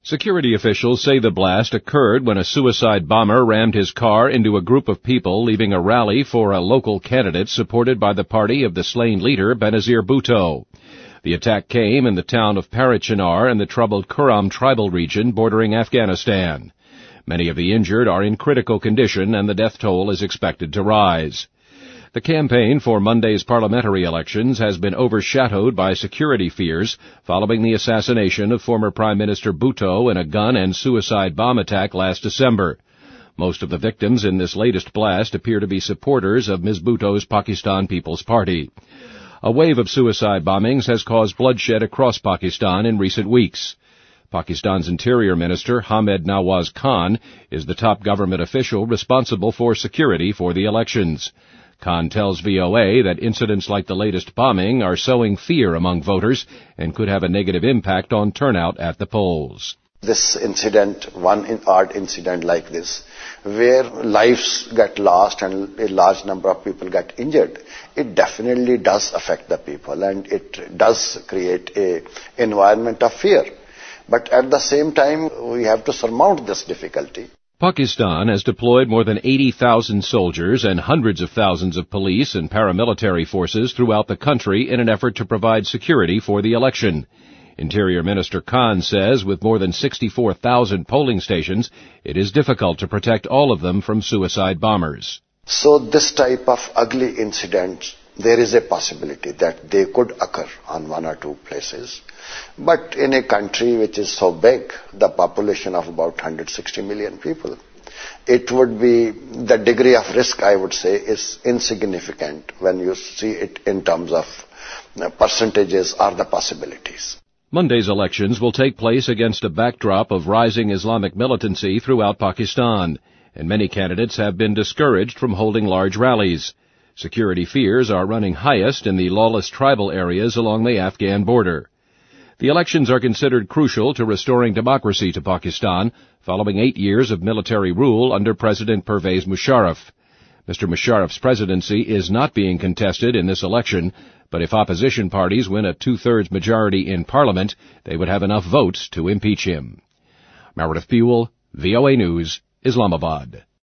Security officials say the blast occurred when a suicide bomber rammed his car into a group of people leaving a rally for a local candidate supported by the party of the slain leader Benazir Bhutto. The attack came in the town of Parachinar in the troubled Kurram tribal region bordering Afghanistan. Many of the injured are in critical condition and the death toll is expected to rise. The campaign for Monday's parliamentary elections has been overshadowed by security fears following the assassination of former Prime Minister Bhutto in a gun and suicide bomb attack last December. Most of the victims in this latest blast appear to be supporters of Ms. Bhutto's Pakistan People's Party. A wave of suicide bombings has caused bloodshed across Pakistan in recent weeks. Pakistan's Interior Minister Hamed Nawaz Khan is the top government official responsible for security for the elections. Khan tells VOA that incidents like the latest bombing are sowing fear among voters and could have a negative impact on turnout at the polls. This incident, one odd incident like this, where lives get lost and a large number of people get injured, it definitely does affect the people and it does create an environment of fear. But at the same time, we have to surmount this difficulty. Pakistan has deployed more than 80,000 soldiers and hundreds of thousands of police and paramilitary forces throughout the country in an effort to provide security for the election. Interior Minister Khan says with more than 64,000 polling stations, it is difficult to protect all of them from suicide bombers. So this type of ugly incidents, there is a possibility that they could occur on one or two places. But in a country which is so big, the population of about 160 million people, it would be, the degree of risk, I would say, is insignificant when you see it in terms of percentages or the possibilities. Monday's elections will take place against a backdrop of rising Islamic militancy throughout Pakistan, and many candidates have been discouraged from holding large rallies. Security fears are running highest in the lawless tribal areas along the Afghan border. The elections are considered crucial to restoring democracy to Pakistan following 8 years of military rule under President Pervez Musharraf. Mr. Musharraf's presidency is not being contested in this election, but if opposition parties win a two-thirds majority in Parliament, they would have enough votes to impeach him. Meredith Buell, VOA News, Islamabad.